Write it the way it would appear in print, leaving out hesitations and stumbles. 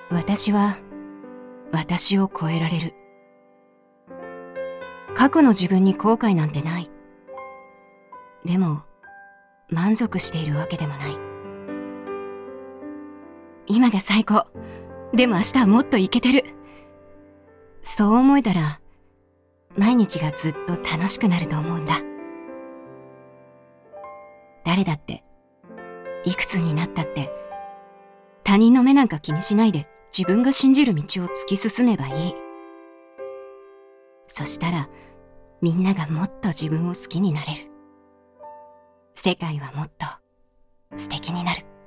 私は私を超えられる。過去の自分に後悔なんてない。でも満足しているわけでもない。今が最高。でも明日はもっとイケてる。そう思えたら毎日がずっと楽しくなると思うんだ。誰だっていくつになったって他人の目なんか気にしないで自分が信じる道を突き進めばいい。そしたらみんながもっと自分を好きになれる。世界はもっと素敵になる。